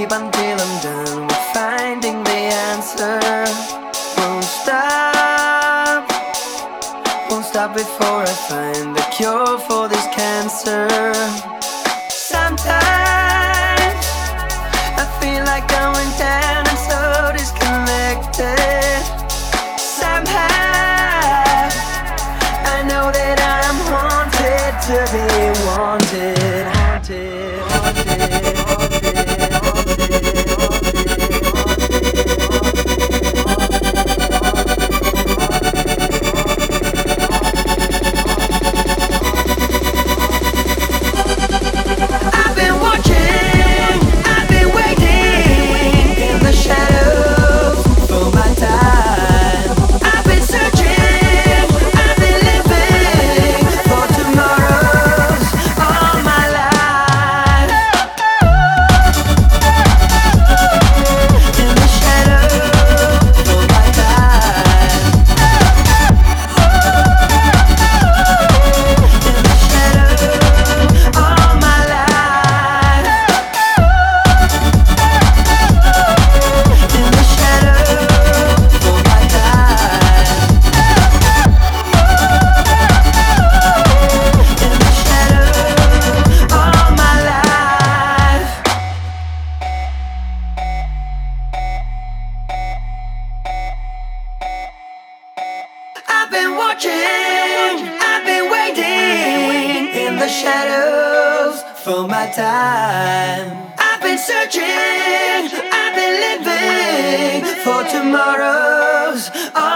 sleep until I'm done with finding the answer. Won't stop, won't stop before I find the cure for this cancer. Sometimes I feel like going down and so disconnected. Somehow I know that I'm haunted to be wanted. Haunted, haunted, haunted, haunted, I've been watching, I've been waiting in the shadows for my time. I've been searching, I've been living for tomorrows all my life. In the shadows for my time. In the shadows all my life. In the shadows for my time. In the shadows all my life. I've been watching, I've been waiting in the shadows for my time. I've been searching, I've been living for tomorrows.